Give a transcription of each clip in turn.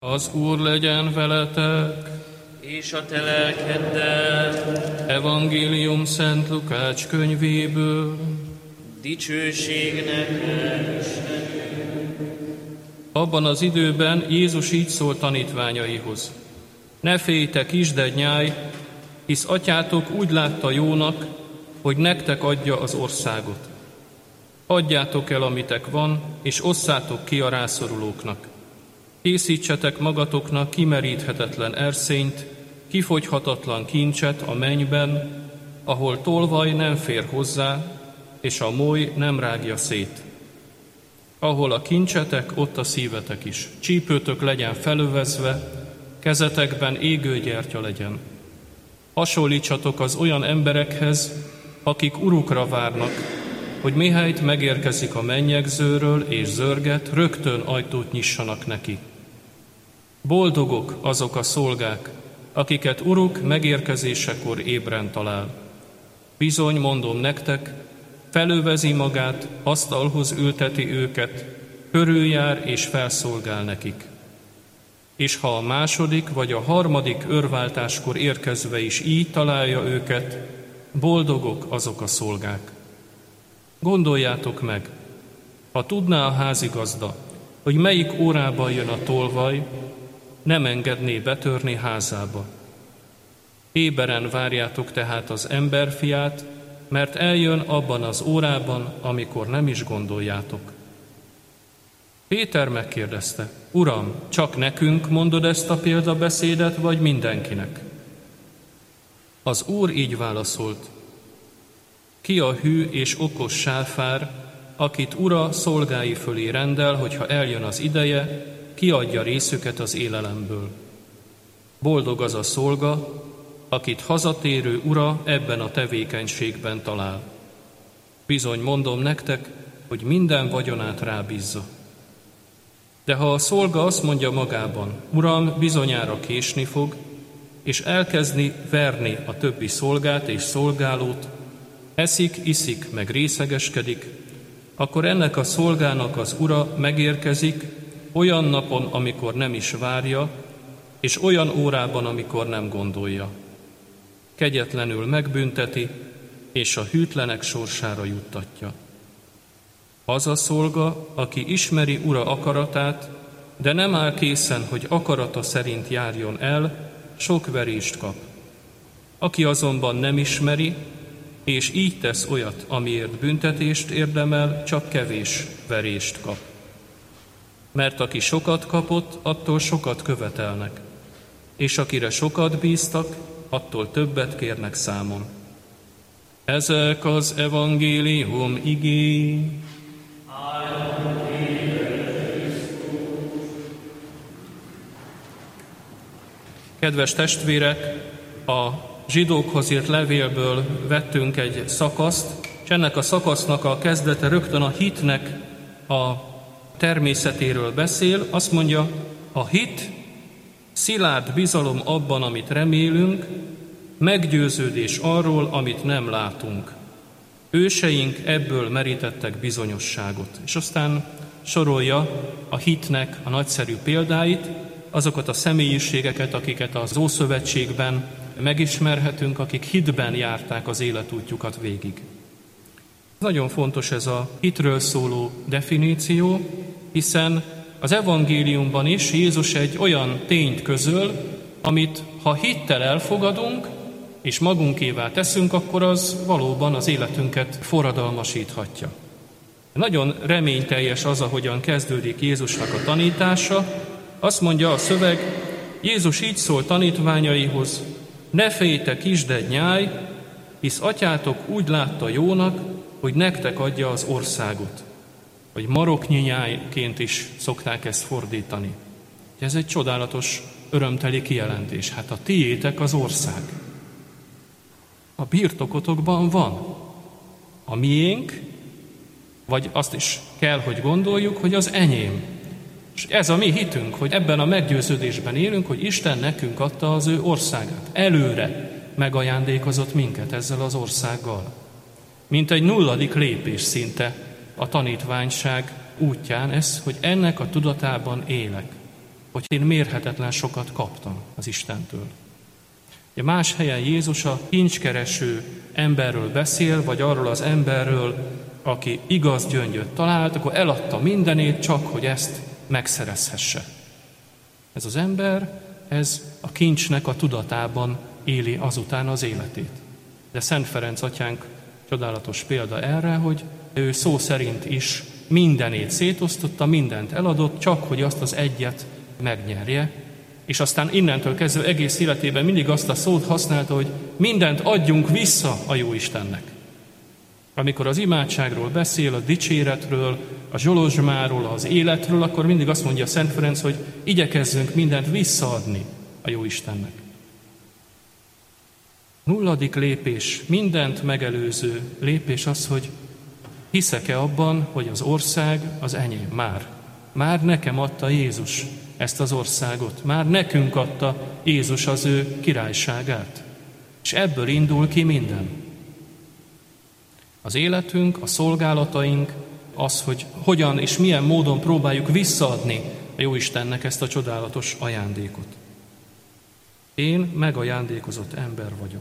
Az Úr legyen veletek, és a te lelkeddel. Evangélium Szent Lukács könyvéből. Dicsőség neked, Abban az időben Jézus így szólt tanítványaihoz: Ne féljetek, kisdednyáj, hisz atyátok úgy látta jónak, hogy nektek adja az országot. Adjátok el, amitek van, és osszátok ki a rászorulóknak. Készítsetek magatoknak kimeríthetetlen erszényt, kifogyhatatlan kincset a mennyben, ahol tolvaj nem fér hozzá, és a moly nem rágja szét. Ahol a kincsetek, ott a szívetek is. Csípőtök legyen felövezve, kezetekben égő gyertya legyen. Hasonlítsatok az olyan emberekhez, akik urukra várnak, hogy mihelyt megérkezik a mennyegzőről és zörget, rögtön ajtót nyissanak neki. Boldogok azok a szolgák, akiket uruk megérkezésekor ébren talál. Bizony, mondom nektek, felövezi magát, asztalhoz ülteti őket, körüljár és felszolgál nekik. És ha a második vagy a harmadik őrváltáskor érkezve is így találja őket, boldogok azok a szolgák. Gondoljátok meg, ha tudná a házigazda, hogy melyik órában jön a tolvaj, nem engedné betörni házába. Éberen várjátok tehát az emberfiát, mert eljön abban az órában, amikor nem is gondoljátok. Péter megkérdezte: Uram, csak nekünk mondod ezt a példabeszédet, vagy mindenkinek? Az Úr így válaszolt: Ki a hű és okos sáfár, akit ura szolgái fölé rendel, hogyha eljön az ideje, kiadja részüket az élelemből. Boldog az a szolga, akit hazatérő ura ebben a tevékenységben talál. Bizony, mondom nektek, hogy minden vagyonát rábízza. De ha a szolga azt mondja magában: Uram, bizonyára késni fog, és elkezdi verni a többi szolgát és szolgálót, eszik, iszik, meg részegeskedik, akkor ennek a szolgának az ura megérkezik olyan napon, amikor nem is várja, és olyan órában, amikor nem gondolja. Kegyetlenül megbünteti, és a hűtlenek sorsára juttatja. Az a szolga, aki ismeri ura akaratát, de nem áll készen, hogy akarata szerint járjon el, sok verést kap. Aki azonban nem ismeri, és így tesz olyat, amiért büntetést érdemel, csak kevés verést kap. Mert aki sokat kapott, attól sokat követelnek, és akire sokat bíztak, attól többet kérnek számon. Ezek az evangélium igéi. Kedves testvérek, a zsidókhoz írt levélből vettünk egy szakaszt, és ennek a szakasznak a kezdete rögtön a hitnek a természetéről beszél. Azt mondja, a hit szilárd bizalom abban, amit remélünk, meggyőződés arról, amit nem látunk. Őseink ebből merítettek bizonyosságot. És aztán sorolja a hitnek a nagyszerű példáit, azokat a személyiségeket, akiket az Ószövetségben megismerhetünk, akik hitben járták az életútjukat végig. Nagyon fontos ez a hitről szóló definíció, hiszen az evangéliumban is Jézus egy olyan tényt közöl, amit ha hittel elfogadunk, és magunkévá teszünk, akkor az valóban az életünket forradalmasíthatja. Nagyon reményteljes az, ahogyan kezdődik Jézusnak a tanítása. Azt mondja a szöveg, Jézus így szól tanítványaihoz: Ne féljetek, kisdednyáj, hisz atyátok úgy látta jónak, hogy nektek adja az országot. Vagy maroknyinyájként is szokták ezt fordítani. Ez egy csodálatos, örömteli kijelentés. Hát a tiétek az ország. A birtokotokban van. A miénk, vagy azt is kell, hogy gondoljuk, hogy az enyém. És ez a mi hitünk, hogy ebben a meggyőződésben élünk, hogy Isten nekünk adta az ő országát. Előre megajándékozott minket ezzel az országgal. Mint egy 0. lépés szinte a tanítványság útján ez, hogy ennek a tudatában élek. hogy én mérhetetlen sokat kaptam az Istentől. Más helyen Jézus a kincskereső emberről beszél, vagy arról az emberről, aki igaz gyöngyöt talált, akkor eladta mindenét, csak hogy ezt megszerezhesse. Ez az ember, ez a kincsnek a tudatában éli azután az életét. De Szent Ferenc atyánk csodálatos példa erre, hogy ő szó szerint is mindenét szétosztotta, mindent eladott, csak hogy azt az egyet megnyerje, és aztán innentől kezdve egész életében mindig azt a szót használta, hogy mindent adjunk vissza a Jóistennek. Amikor az imádságról beszél, a dicséretről, a zsolozsmáról, az életről, akkor mindig azt mondja Szent Ferenc, hogy igyekezzünk mindent visszaadni a Jóistennek. 0. lépés, mindent megelőző lépés az, hogy hiszek-e abban, hogy az ország az enyém már. Már nekem adta Jézus ezt az országot. Már nekünk adta Jézus az ő királyságát. És ebből indul ki minden. Az életünk, a szolgálataink, az, hogy hogyan és milyen módon próbáljuk visszaadni a Jóistennek ezt a csodálatos ajándékot. Én megajándékozott ember vagyok.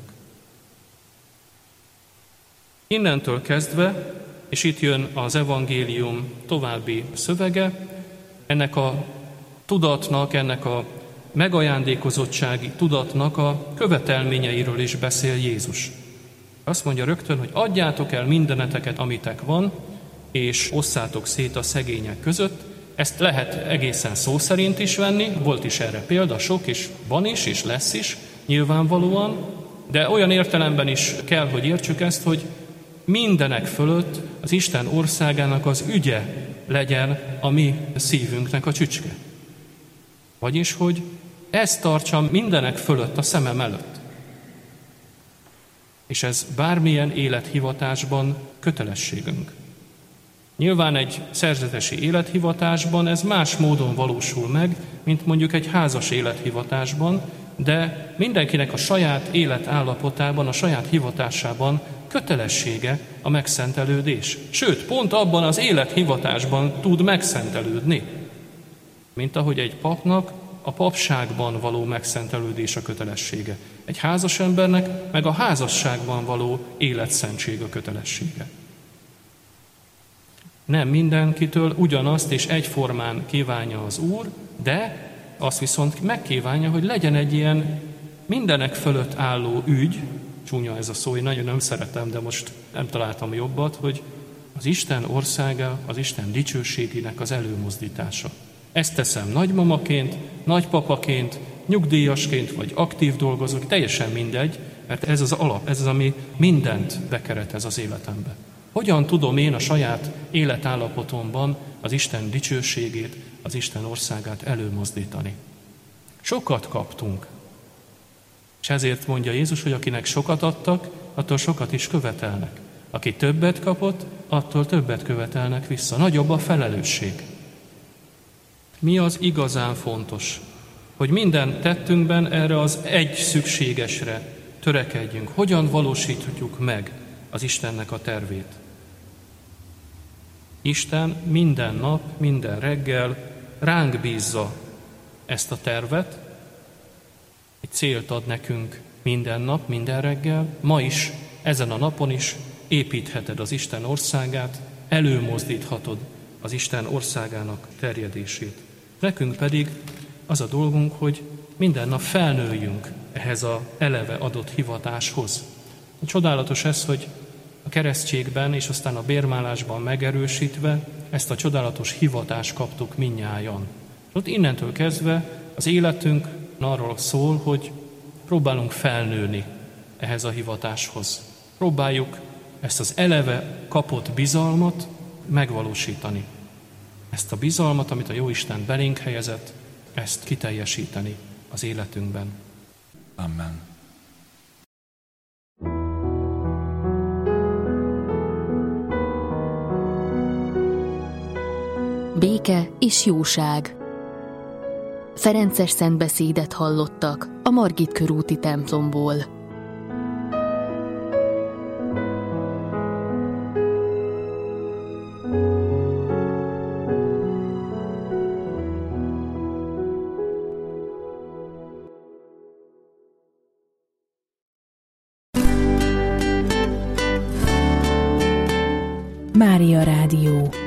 Innentől kezdve, és itt jön az evangélium további szövege, ennek a tudatnak, ennek a megajándékozottsági tudatnak a követelményeiről is beszél Jézus. Azt mondja rögtön, hogy adjátok el mindeneteket, amitek van, és osszátok szét a szegények között. Ezt lehet egészen szó szerint is venni, volt is erre példa, sok is van is, és lesz is, nyilvánvalóan, de olyan értelemben is kell, hogy értsük ezt, hogy mindenek fölött az Isten országának az ügye legyen a mi szívünknek a csücske. Vagyis, hogy ezt tartsam mindenek fölött a szemem előtt. És ez bármilyen élethivatásban kötelességünk. Nyilván egy szerzetesi élethivatásban ez más módon valósul meg, mint mondjuk egy házas élethivatásban, de mindenkinek a saját életállapotában, a saját hivatásában kötelessége a megszentelődés. Sőt, pont abban az élethivatásban tud megszentelődni, mint ahogy egy papnak a papságban való megszentelődés a kötelessége. Egy házas embernek meg a házasságban való életszentség a kötelessége. Nem mindenkitől ugyanazt és egyformán kívánja az Úr, de azt viszont megkívánja, hogy legyen egy ilyen mindenek fölött álló ügy, csúnya ez a szó, én nagyon nem szeretem, de most nem találtam jobbat, hogy az Isten országa, az Isten dicsőségének az előmozdítása. Ezt teszem nagymamaként, nagypapaként, nyugdíjasként vagy aktív dolgozók, teljesen mindegy, mert ez az alap, ez az, ami mindent bekeretez az életembe. Hogyan tudom én a saját életállapotomban az Isten dicsőségét, az Isten országát előmozdítani? Sokat kaptunk. És ezért mondja Jézus, hogy akinek sokat adtak, attól sokat is követelnek. Aki többet kapott, attól többet követelnek vissza. Nagyobb a felelősség. Mi az igazán fontos? Hogy minden tettünkben erre az egy szükségesre törekedjünk. Hogyan valósíthatjuk meg az Istennek a tervét? Isten minden nap, minden reggel ránk bízza ezt a tervet, egy célt ad nekünk minden nap, minden reggel, ma is, ezen a napon is építheted az Isten országát, előmozdíthatod az Isten országának terjedését. Nekünk pedig az a dolgunk, hogy minden nap felnőjünk ehhez az eleve adott hivatáshoz. Csodálatos ez, hogy a keresztségben és aztán a bérmálásban megerősítve ezt a csodálatos hivatást kaptuk mindnyájan. Ott innentől kezdve az életünk arról szól, hogy próbálunk felnőni ehhez a hivatáshoz. Próbáljuk ezt az eleve kapott bizalmat megvalósítani. Ezt a bizalmat, amit a Jóisten belénk helyezett, ezt kiteljesíteni az életünkben. Amen. Béke és jóság. Ferences szentbeszédet hallottak a Margit körúti templomból. Mária Rádió.